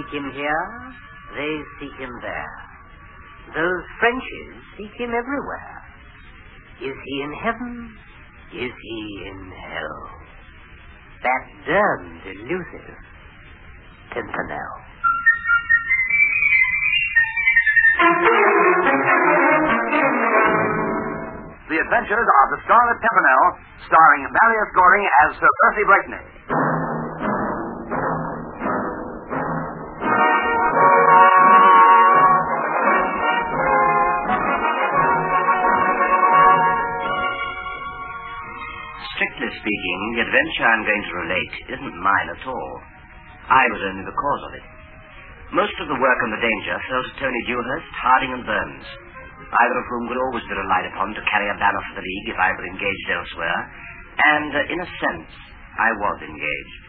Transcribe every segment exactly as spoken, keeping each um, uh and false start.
him here, they seek him there. Those Frenchies seek him everywhere. Is he in heaven? Is he in hell? That damned elusive Pimpernel. The Adventures of the Scarlet Pimpernel, starring Marius Goring as Sir Percy Blakeney. Strictly speaking, the adventure I'm going to relate isn't mine at all. I was only the cause of it. Most of the work and the danger fell to Tony Dewhurst, Harding, and Burns, either of whom could always be relied upon to carry a banner for the League if I were engaged elsewhere, and, uh, in a sense, I was engaged.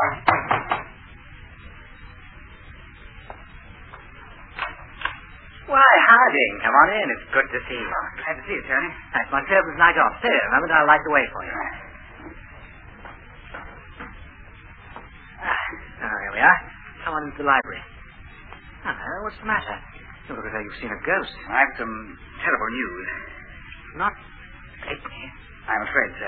Why, Harding, come on in. It's good to see you. Glad to see you, Tony. That's my servant's night off. Stay there, remember, I'll light the way for you. Ah, oh, here we are. Come on into the library. Hello, what's the matter? You look as though you've seen a ghost. I have some terrible news. Not Blakeney. I'm afraid so.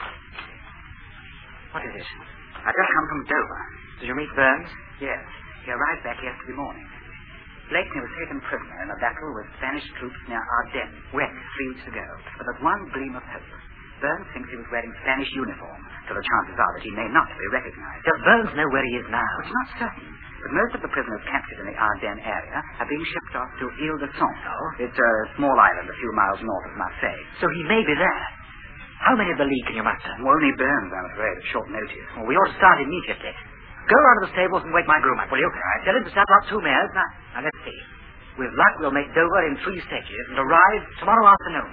What is it? I've just come from Dover. Did you meet Burns? Yes. He arrived back yesterday morning. Blakeney was taken prisoner in a battle with Spanish troops near Ardennes, west, three weeks ago. But there's one gleam of hope. Burns thinks he was wearing Spanish uniform, so the chances are that he may not be recognized. Does Burns know where he is now? It's not certain. But most of the prisoners captured in the Ardennes area are being shipped off to Ile de Son. Oh? It's a small island a few miles north of Marseille. So he may be there. How many of the League can you muster? Well, only Burns, I'm afraid, at short notice. Well, we ought to start immediately. Go round to the stables and wake my groom up, will you? Right. Tell him to saddle up two mares. Now, now, let's see. With luck, we'll make Dover in three stages and arrive tomorrow afternoon.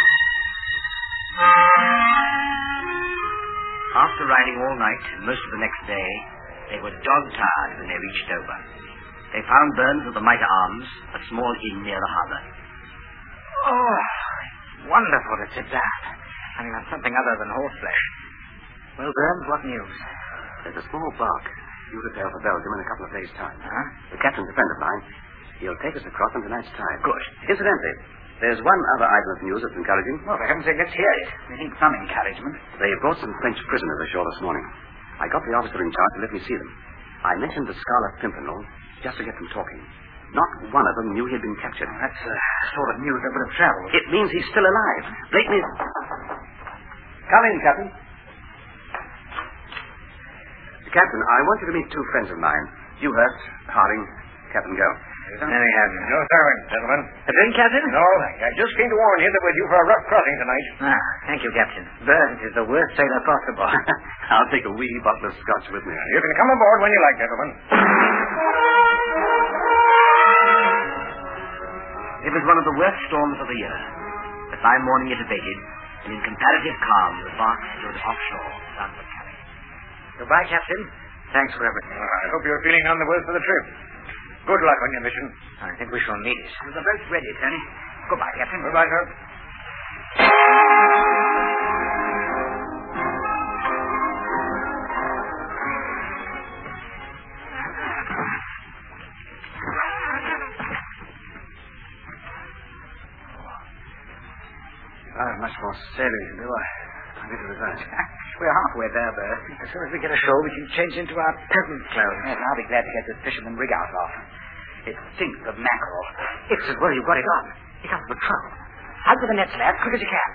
After riding all night and most of the next day, they were dog-tired when they reached Dover. They found Burns of the Mitre Arms, a small inn near the harbour. Oh, it's wonderful to sit down. I mean, on something other than horseflesh. Well, Burns, what news? There's a small bark due to sail for Belgium in a couple of days' time. Huh? The captain's a friend of mine. He'll take us across in tonight's tide. Good. Incidentally, there's one other item of news that's encouraging. Well, for heaven's sake, let's hear it. We need some encouragement. They brought some French prisoners ashore this morning. I got the officer in charge to let me see them. I mentioned the Scarlet Pimpernel just to get them talking. Not one of them knew he had been captured. Well, that's the uh, sort of news that would have traveled. It means he's still alive. Blakeney's... Come in, Captain. Captain, I want you to meet two friends of mine. Dewhurst, Harding, Captain Go. There we have him. No serving, gentlemen. A drink, Captain? No, I just came to warn you that we're due for a rough crossing tonight. Ah, thank you, Captain. Burns is the worst sailor possible. I'll take a wee bottle of scotch with me. You can come aboard when you like, gentlemen. It was one of the worst storms of the year. The fine morning it abated, and in comparative calm, the bark stood offshore, Sanford Carry. Goodbye, Captain. Thanks for everything. Well, I hope you're feeling none the worse for the trip. Good luck on your mission. I think we shall need it. The boat's ready, Tony. Goodbye, Captain. Goodbye, sir. Oh, much more sailing to do. I, I think it was that. We're halfway there, Bert. As soon as we get ashore, we can change into our peasant clothes. Yes, I'll be glad to get this fisherman rig out off. It stinks of mackerel. It's as well you've got it on. Here comes the trouble. Out with the nets, lad, quick as you can.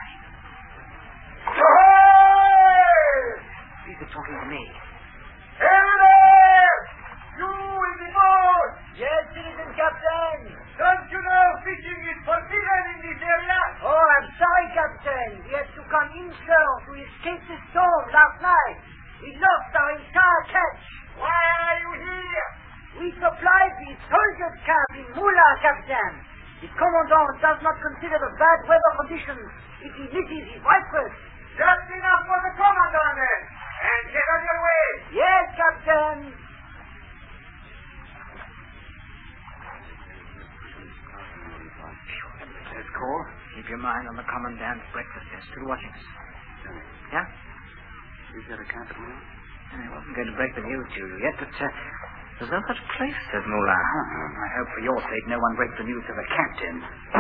He's been talking to me. Hey there! You in the boat! Yes, citizen captain. Don't you know fishing is forbidden in this area? Oh, I'm sorry, Captain. We had to come inshore to escape the storm last night. We lost our entire catch. Why are you here? We supplied the soldiers' camp in Moula, Captain. The commandant does not consider the bad weather conditions if he misses his wife first. Just enough for the commandant, then. And get on your way. Yes, Captain. First call. Keep your mind on the commandant's breakfast. They're still watching us. Tony, Yeah? is there a camp at Moula? I wasn't going to break the news to you yet, but uh, There's no such place, says Moulin. I hope for your sake no one breaks the news to the captain.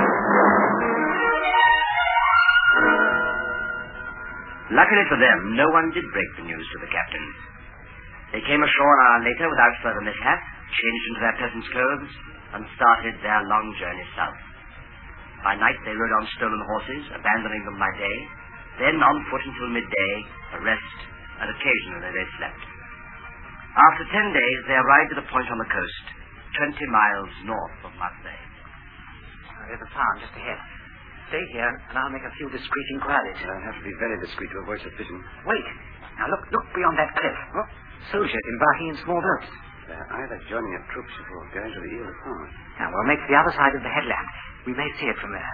Luckily for them, no one did break the news to the captain. They came ashore an hour later without further mishap, changed into their peasants' clothes, and started their long journey south. By night they rode on stolen horses, abandoning them by day, then on foot until midday, a rest, and occasionally they slept. After ten days, they arrived at a point on the coast, twenty miles north of Marseille. There's a farm just ahead. Stay here, and I'll make a few discreet inquiries. I'll have to be very discreet to avoid suspicion. Wait. Now look, look beyond that cliff. Oh, soldiers embarking in small boats. They're either joining a troop ship or going to the Ile de France. Now we'll make to the other side of the headland. We may see it from there.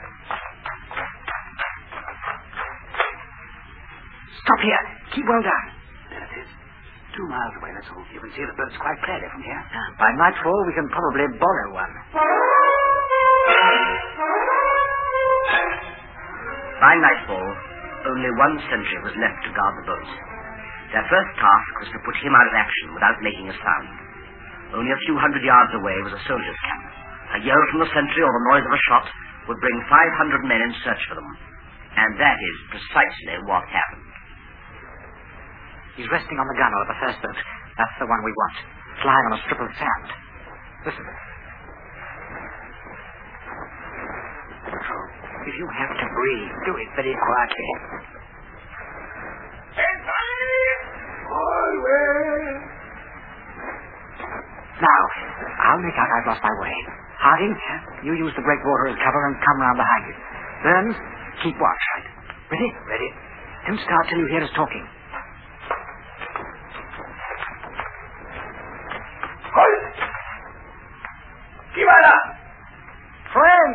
Stop here. Keep well down. There it is. Two miles away, that's all. You can see the boats quite clearly from here. By nightfall, we can probably borrow one. By nightfall, only one sentry was left to guard the boats. Their first task was to put him out of action without making a sound. Only a few hundred yards away was a soldier's camp. A yell from the sentry or the noise of a shot would bring five hundred men in search for them. And that is precisely what happened. He's resting on the gunwale of the first boat. That's the one we want. It's lying on a strip of sand. Listen. If you have to breathe, do it very quietly. Now, I'll make out I've lost my way. Harding, you use the breakwater as cover and come round behind it. Burns, keep watch. Ready? Ready. Don't start till you hear us talking. Friend!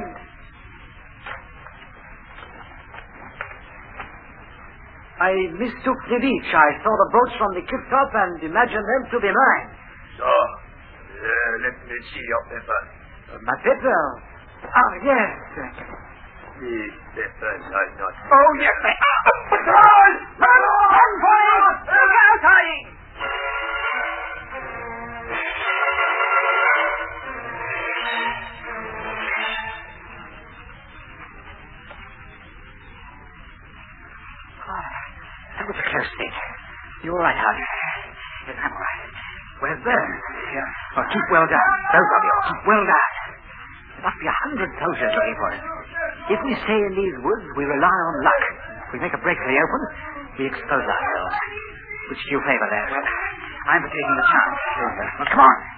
I mistook the beach. I saw the boats from the cliff top and imagined them to be mine. So, uh, let me see your paper. Uh, my paper? Ah, yes. These papers are not... Oh, yes. They are. Run! Run! Run for it! Look out, Harding! That was a close thing. You all right, Harding? Yes, I'm all right. Where's Burns? Here. Oh, keep well down. Both of you. Keep well down. There must be a hundred soldiers looking for us. If we stay in these woods, we rely on luck. If we make a break for the open, we expose ourselves. Which do you favor there? Well, I'm for taking the chance. Well, come on.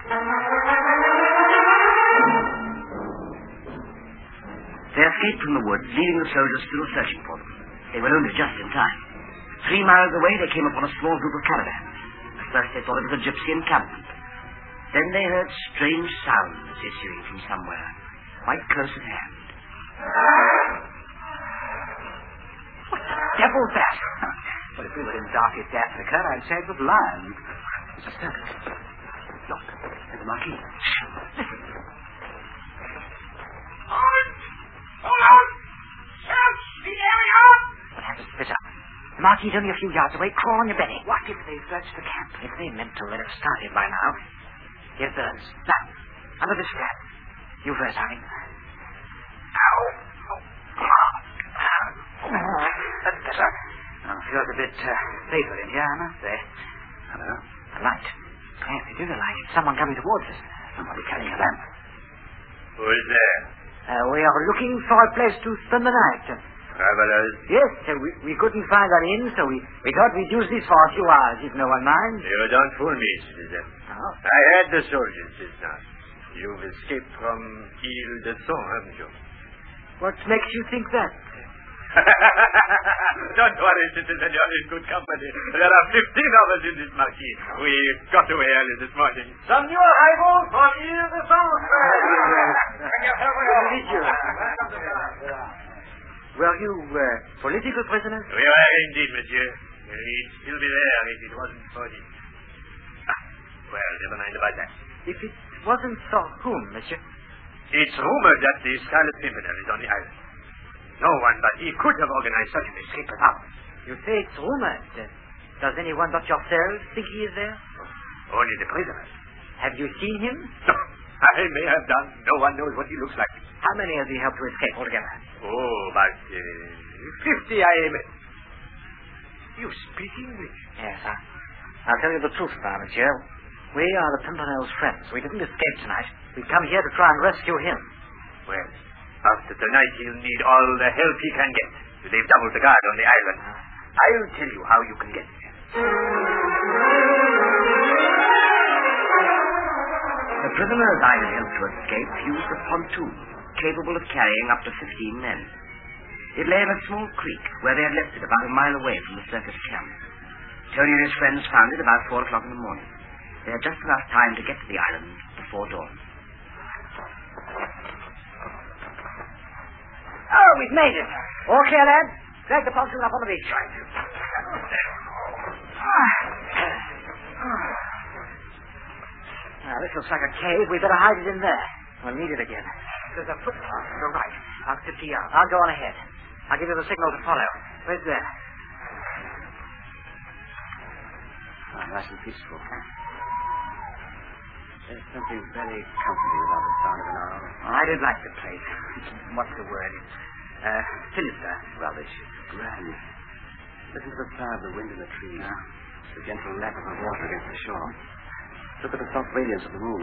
They escaped from the woods, leaving the soldiers still searching for them. They were only just in time. Three miles away, they came upon a small group of caravans. At first, they thought it was a gypsy encampment. Then they heard strange sounds issuing from somewhere, quite close at hand. What the devil's that? Well, if we were in darkest Africa, I'd say it was lions. It's a circus. Look, there's the marquis. Listen. Hold! Hold on! Search the area! We'll have to split up. The marquis only a few yards away. Crawl on your belly. What if they searched the camp? If they meant to, they'd have started by now. Here's Burns. Now, under this flap. You first, Harding. Ow. That's better. Oh, feels a bit uh, safer in here, I must say. Hello? A light. Yes, it is a light. It's someone coming towards us. Somebody carrying a lamp. Who is there? Uh, we are looking for a place to spend the night. Travelers? Yes, uh, we, we couldn't find an inn, so we, we thought we'd use this for a few hours, if no one minds. You don't fool me, citizen. Oh. I heard the soldiers just now. You've escaped from Ile de Son, haven't you? What makes you think that? Don't worry, citizen. You're in good company. There are fifteen of us in this marquee. We got away early this morning. Some new arrivals from Ile de Son. Were you uh, political prisoners? We were indeed, monsieur. We'd still be there if it wasn't for this. Ah, well, never mind about that. If it wasn't for whom, monsieur? It's rumored that the Scarlet Pimpernel is on the island. No one but he could have organized such an escape without. You say it's rumored. Does anyone but yourselves think he is there? Only the prisoners. Have you seen him? No, I may have done. No one knows what he looks like. How many has he helped to escape altogether? Oh, about uh, fifty, I aim it. You speak English? Yes, I, I'll tell you the truth about it, monsieur. We are the Pimpernel's friends. We didn't escape tonight. We've come here to try and rescue him. Well, after tonight, he'll need all the help he can get. They've doubled the guard on the island. I'll tell you how you can get there. The prisoners I had helped to escape used a pontoon capable of carrying up to fifteen men. It lay in a small creek where they had left it about a mile away from the circus camp. Tony and his friends found it about four o'clock in the morning. They had just enough time to get to the island before dawn. Oh, we've made it. All clear, lads? Drag the pontoon up on the beach. Right. Now, this looks like a cave. We'd better hide it in there. We'll need it again. There's a footpath to the right. About fifty yards. I'll go on ahead. I'll give you the signal to follow. Where's there? Oh, nice and peaceful. There's something very comforting about the sound of an owl. Oh, I did like the place. What's the word? Uh, sinister. Rubbish. Grand. Listen to the sigh of the wind in the trees. Yeah. The gentle lap of the water against the shore. Look at the soft radiance of the moon.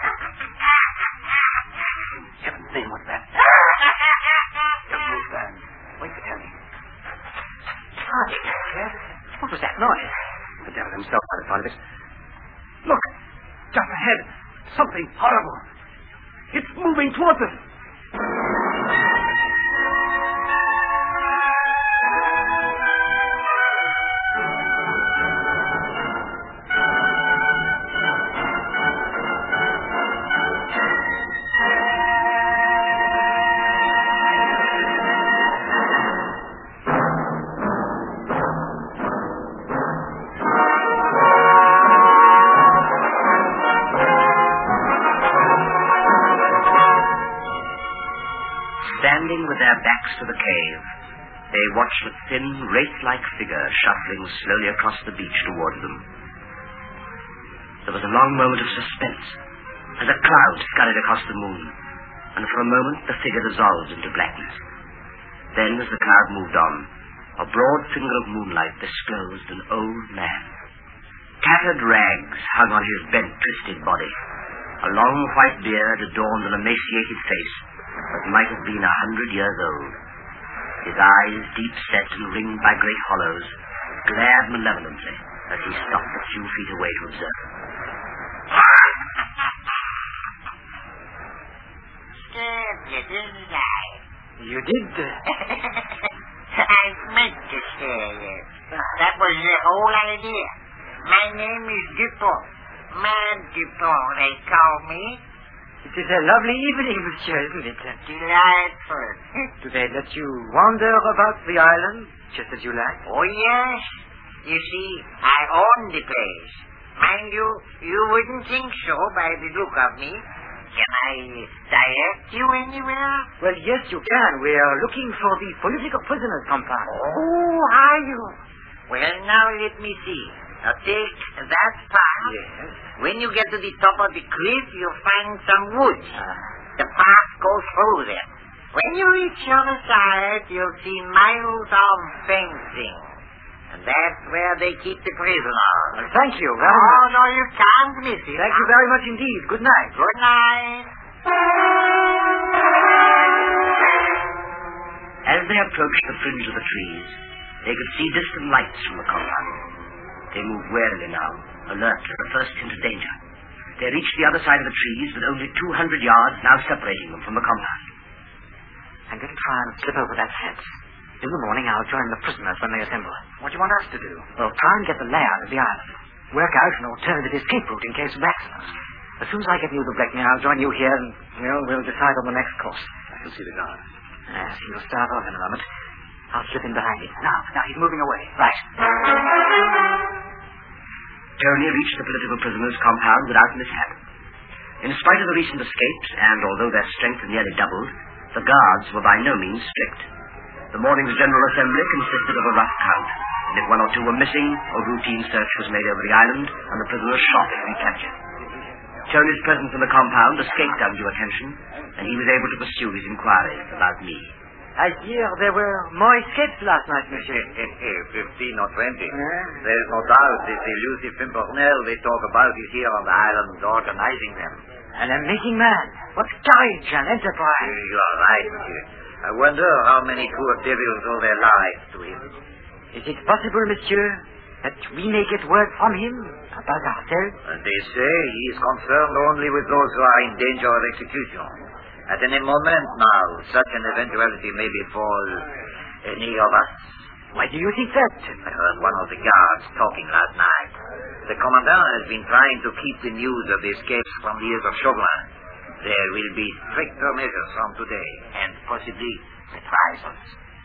Heaven's name, what's that? Don't move, Van. Wait for Tony. Hi. Yes? What was that noise? The devil himself might have thought of it. Look. Just ahead. Something horrible. It's moving towards us. Standing with their backs to the cave, they watched a thin, wraith-like figure shuffling slowly across the beach towards them. There was a long moment of suspense as a cloud scurried across the moon, and for a moment the figure dissolved into blackness. Then, as the cloud moved on, a broad finger of moonlight disclosed an old man. Tattered rags hung on his bent, twisted body. A long white beard adorned an emaciated face that might have been a hundred years old. His eyes, deep set and ringed by great hollows, glared malevolently as he stopped a few feet away to observe. Scared you, didn't I? You did? I meant to scare you. That was the whole idea. My name is Dupont. Mad Dupont, they call me. It is a lovely evening, monsieur, isn't it? Delightful. Do they let you wander about the island just as you like? Oh, yes. You see, I own the place. Mind you, you wouldn't think so by the look of me. Can I direct you anywhere? Well, yes, you can. We are looking for the political prisoners compound. Oh, are you? Well, now let me see. Now take that path. Yes. When you get to the top of the cliff, you'll find some woods. Uh, The path goes through them. When you reach the other side, you'll see miles of fencing. And that's where they keep the prisoners. well, thank you very Oh, much. no, you can't miss it. Thank you very much indeed. Good night. Good night. As they approached the fringe of the trees, they could see distant lights from the compound. They moved warily now, alert to the first hint of danger. They reached the other side of the trees with only two hundred yards now separating them from the compound. I'm going to try and slip over that fence. In the morning, I'll join the prisoners when they assemble. What do you want us to do? Well, try and get the layout of the island. Work out an alternative escape route in case of accidents. As soon as I get news of Blakeney, I'll join you here and, well, we'll decide on the next course. I can see the guard. Yes, he'll start off in a moment. I'll slip in behind him. Now, now, he's moving away. Right. Tony reached the political prisoners' compound without mishap. In spite of the recent escapes, and although their strength had nearly doubled, the guards were by no means strict. The morning's general assembly consisted of a rough count, and if one or two were missing, a routine search was made over the island, and the prisoners shot and captured. Tony's presence in the compound escaped undue attention, and he was able to pursue his inquiries about me. I hear there were more escapes last night, monsieur. Fifteen or twenty. Yeah. There's no doubt this elusive Pimpernel they talk about is here on the island organizing them. An amazing man. What courage and enterprise. You are right, monsieur. I wonder how many poor devils owe their lives to him. Is it possible, monsieur, that we may get word from him about ourselves? And they say he is concerned only with those who are in danger of execution. At any moment now, such an eventuality may befall any of us. Why do you think that? I heard one of the guards talking last night. The commandant has been trying to keep the news of the escapes from the ears of Chauvelin. There will be stricter measures from today, and possibly reprisals.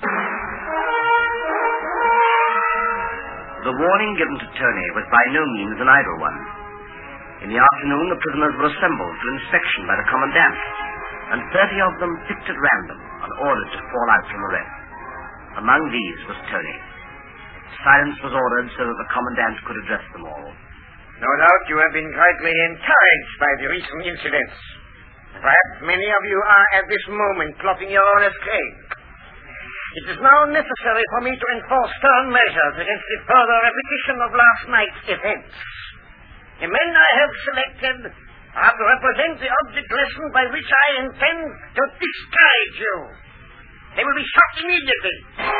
The warning given to Tony was by no means an idle one. In the afternoon, the prisoners were assembled for inspection by the commandant, and thirty of them picked at random and ordered to fall out from the rest. Among these was Tony. Silence was ordered so that the commandant could address them all. No doubt you have been greatly encouraged by the recent incidents. Perhaps many of you are at this moment plotting your own escape. It is now necessary for me to enforce stern measures against the further repetition of last night's events. The men I have selected are to represent the object lesson by which I intend to discourage you. They will be shot immediately.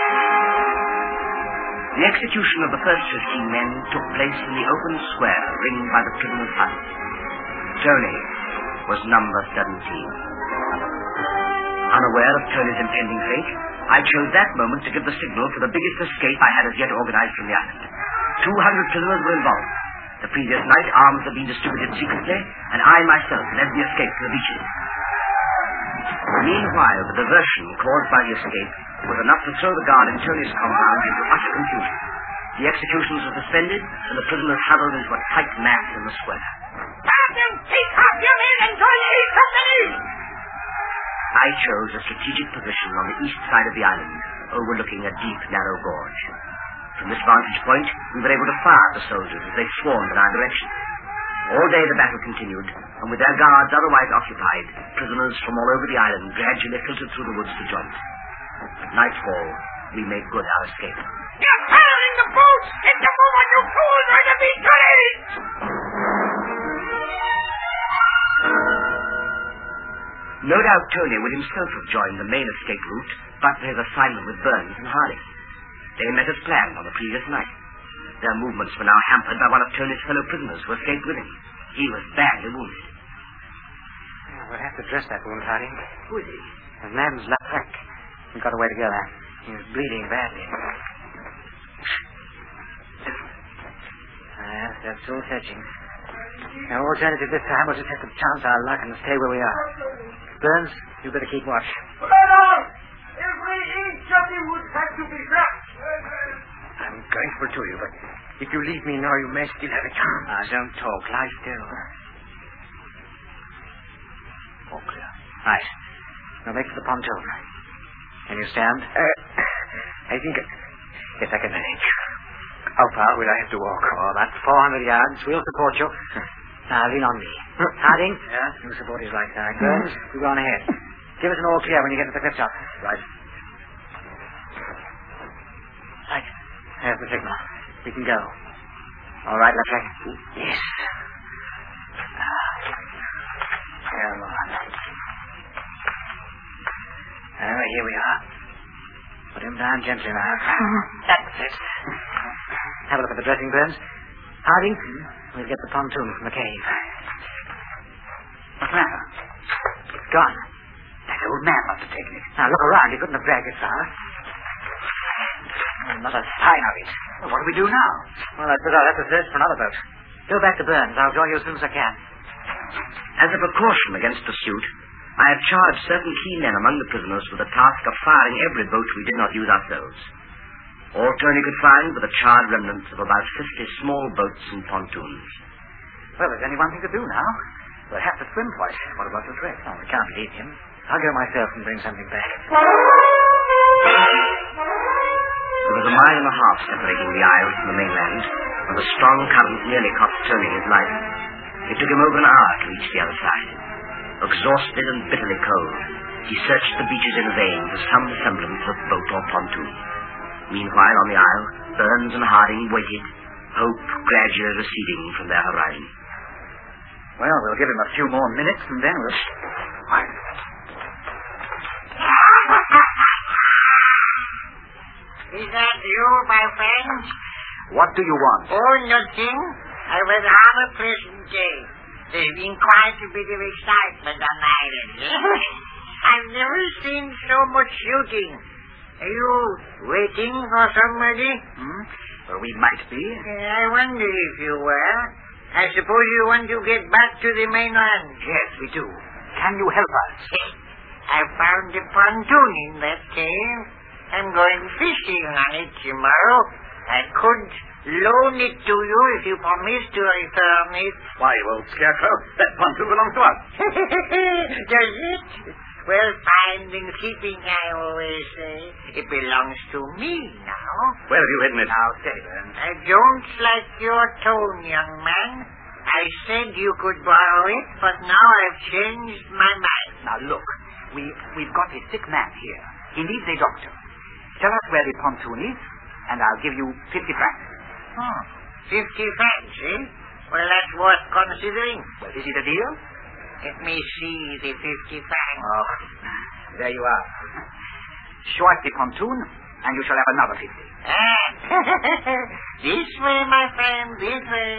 The execution of the first fifteen men took place in the open square ringed by the prisoners' hut. Tony was number seventeen. Unaware of Tony's impending fate, I chose that moment to give the signal for the biggest escape I had as yet organized from the island. Two hundred prisoners were involved. The previous night, arms had been distributed secretly, and I myself led the escape to the beaches. Meanwhile, the diversion caused by the escape was enough to throw the guard in Tony's compound into utter confusion. The executions were suspended, and the prisoners huddled into a tight mass in the square. Captain, take off your men and join the east company! I chose a strategic position on the east side of the island, overlooking a deep, narrow gorge. From this vantage point, we were able to fire at the soldiers as they swarmed in our direction. All day the battle continued, and with their guards otherwise occupied, prisoners from all over the island gradually filtered through the woods to join us. At nightfall, we made good our escape. You're firing the boats! Get the moment, you fools, or you'll be delayed! No doubt Tony would himself have joined the main escape route, but for his assignment with Burns and Harding. They met as planned on the previous night. Their movements were now hampered by one of Tony's fellow prisoners who escaped with him. He was badly wounded. We'll have to dress that wound, Harding. Who is he? His name's Lafrec. We got away together. He was bleeding badly. Yes, that's all searching. No alternative this time. We'll just have to chance our luck and stay where we are. Burns, you better keep watch. Every inch of the wood has to be shot! I'm grateful to you, but if you leave me now, you may still have a chance. Ah, don't talk. Lie still. All clear. Right. Now make for the pontoon. Can you stand? Uh, I think... Yes, I can manage. How far will I have to walk? Oh, that's four hundred yards. We'll support you. Now, lean on me. Harding? Yeah? You support his right side. Burns, you go on ahead. Give us an all clear when you get to the cliff top. Right. Right. There's the signal. We can go. All right, Lafrec? Yes. Ah. Come on. Oh, here we are. Put him down gently now. That's it. Have a look at the dressing, Burns. Harding, we'll get the pontoon from the cave. What's the matter? It's gone. That old man must have taken it. Now, look around. He couldn't have dragged it far. Not a sign of it. Well, what do we do now? Well, I suppose I'll have to search for another boat. Go back to Burns. I'll join you as soon as I can. As a precaution against pursuit, I have charged certain key men among the prisoners with the task of firing every boat we did not use ourselves. All Tony could find were the charred remnants of about fifty small boats and pontoons. Well, there's only one thing to do now. We'll have to swim for it. What about the threat? Oh, we can't leave him. I'll go myself and bring something back. There was a mile and a half separating the isle from the mainland, and the strong current nearly cost Tony his life. It took him over an hour to reach the other side. Exhausted and bitterly cold, he searched the beaches in vain for some semblance of boat or pontoon. Meanwhile, on the isle, Burns and Harding waited, hope gradually receding from their horizon. Well, we'll give him a few more minutes, and then we'll... Quiet. Is that you, my friend? What do you want? Oh, nothing. I was have a pleasant day. There's been quite a bit of excitement on the island. I've never seen so much shooting. Are you waiting for somebody? Hmm? Well, we might be. I wonder if you were. I suppose you want to get back to the mainland. Yes, we do. Can you help us? I found a pontoon in that cave. I'm going fishing on it tomorrow. I could loan it to you if you promise to return it. Why, well, Scarecrow, that pontoon belongs to us. Does it? Well, fine and keeping, I always say. It belongs to me now. Where have you hidden it? Now, steady, Burns. I don't like your tone, young man. I said you could borrow it, but now I've changed my mind. Now, look. We, we've got a sick man here. He needs a doctor. Tell us where the pontoon is, and I'll give you fifty francs. Hmm. Fifty francs, eh? Well, that's worth considering. Well, is it a deal? Let me see the fifty francs. Oh, there you are. Show us the pontoon, and you shall have another fifty. Ah, this way, my friend, this way.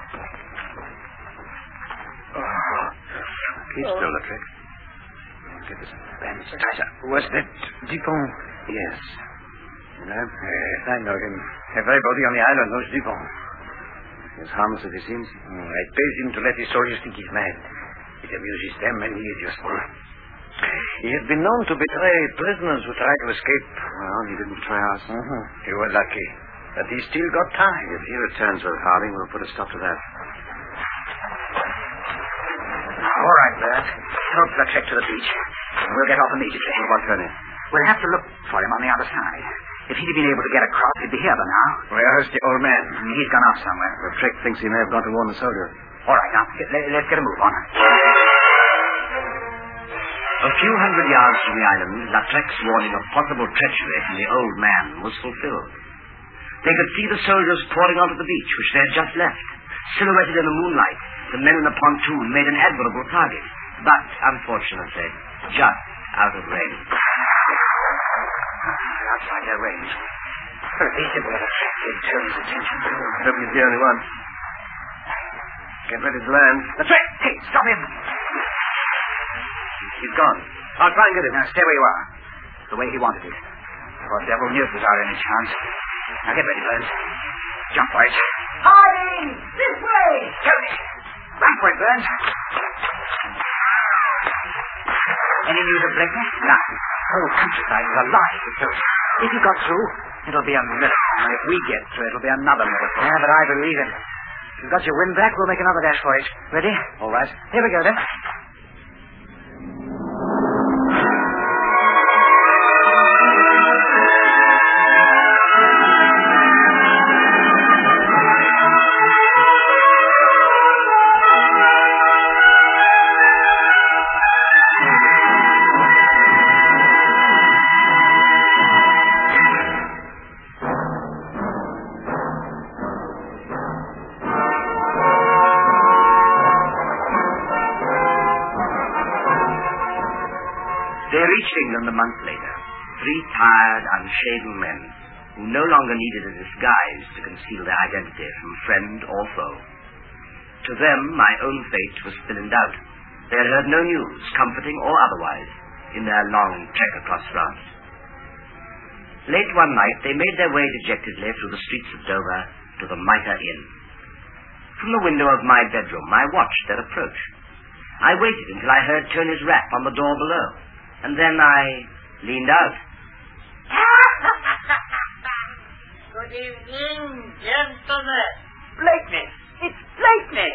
Oh. Keep still, Lautrec. Get this band tighter. Was that Dupont? Yes. You know? Yes, I know him. Everybody on the island knows Dupont. He's harmless as he seems. Mm, I paid him to let his soldiers think he's mad. It amuses them, and he is useful. He has been known to betray prisoners who try to escape. Well, he didn't betray us. Mm-hmm. You were lucky. But he still got time. If he returns with Harding, we'll put a stop to that. All right, Bert. Help Lautrec to the beach. We'll get off immediately. What about Tony? We'll have to look for him on the other side. If he'd been able to get across, he'd be here by now. Where's the old man? He's gone off somewhere. Lautrec thinks he may have gone to warn the soldiers. All right, now, let's get a move on. A few hundred yards from the island, Lautrec's warning of possible treachery from the old man was fulfilled. They could see the soldiers pouring onto the beach, which they had just left. Silhouetted in the moonlight, the men in the pontoon made an admirable target, but, unfortunately, just out of range. Outside their range. Pervasive will attract his turns attention. I hope he's the only one. Get ready to land. Lautrec! Hey, stop him! He's gone. I'll try and get him. Now, stay where you are. The way he wanted it. For several years without any chance. Now, get ready, Burns. Jump for it. Harding! This way! Tony! Run for it, Burns. Any news of Blakeney? None. The whole countryside is alive with those. If he got through, it'll be a miracle. And if we get through, it'll be another miracle. Yeah, but I believe it. If you've got your wind back, we'll make another dash for it. Ready? All right. Here we go, then. They reached England a month later, three tired, unshaven men who no longer needed a disguise to conceal their identity from friend or foe. To them, my own fate was still in doubt. They had heard no news, comforting or otherwise, in their long trek across France. Late one night, they made their way dejectedly through the streets of Dover to the Mitre Inn. From the window of my bedroom, I watched their approach. I waited until I heard Tony's rap on the door below, and then I leaned out. Good evening, gentlemen. Blakeney! It's Blakeney!